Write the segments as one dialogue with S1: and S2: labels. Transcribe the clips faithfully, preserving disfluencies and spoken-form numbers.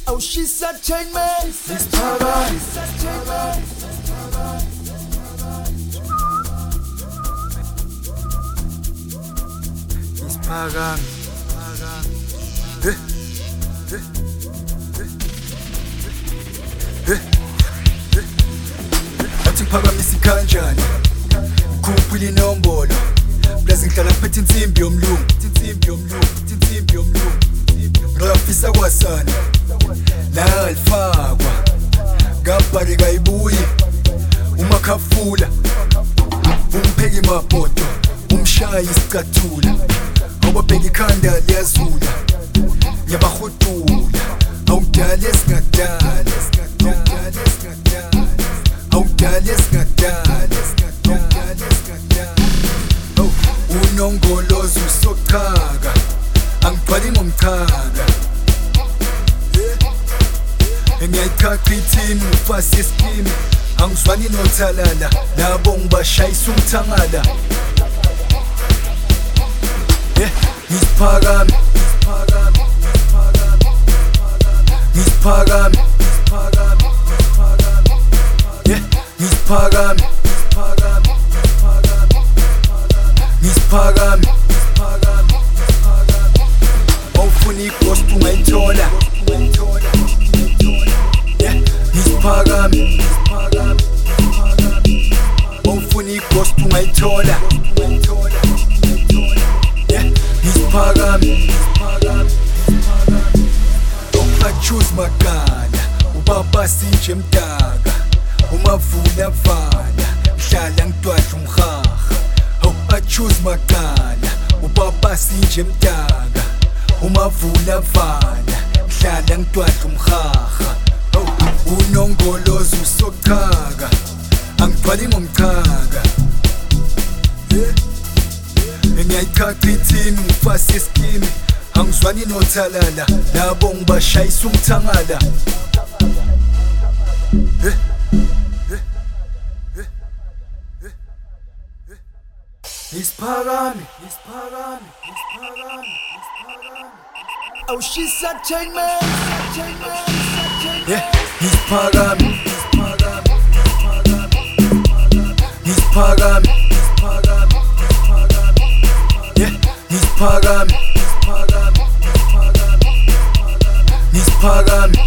S1: Oh, she's a chain man.
S2: It's Pagan. It's Pagan. Eh, eh, eh, eh, eh. Athi ngiphakamisa kanjani kuphi inombolo blazi ngihlala ngiphethe insimbi yomlungu insimbi yomlungu insimbi yomlungu ngafisa kwasana la alifakwa ngabhari kayibuyi umakhafula umpheki mabodo umshayi isicathula awubabheka ikhanda liyazula ngiyabahudula awudala esingadala awudala esingadala awudala esingadala oh unongolozo usochaka angigcwali ngomchaka ngiyayithatha ithini ufase iskimi angizwani nothalala labo ngibashayisa umthangala eh ngisiphakame ngisiphakame eh ngisiphakame ngisiphakame awufuna igospel ungayithola ngisiphakame awufuna igospel ungayithola ngisiphakame choose makala ubaba sinje mdaka umavula vala ngihlala ngidwadla umhaha oh I choose makala ubaba sinje mdaka umavula vala ngihlala ngidwadla umhaha oh unongolozo usochaka angigcwali ngomchaka ngiyayithatha ithini ngifase iskimi angizwani nothalala labo ngibashayisa umthangala eh eh eh eh ngisiphakame ngisiphakame ngisiphakame ngisiphakame
S1: Oh, she's a chain man.
S2: yeah ngisiphakame ngisiphakame ngisiphakame yeah ngisiphakame ngisiphakame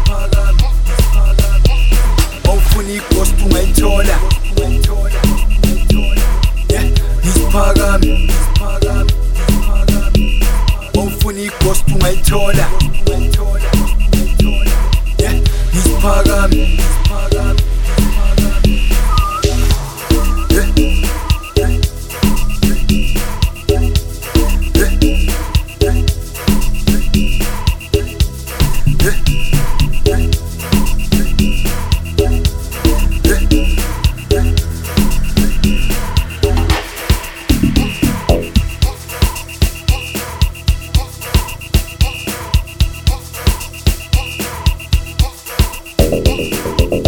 S2: awufuna igospel ungayithola yeah ngisiphakame awufuna igospel ungayithola yeah ngisiphakame
S1: Thank you.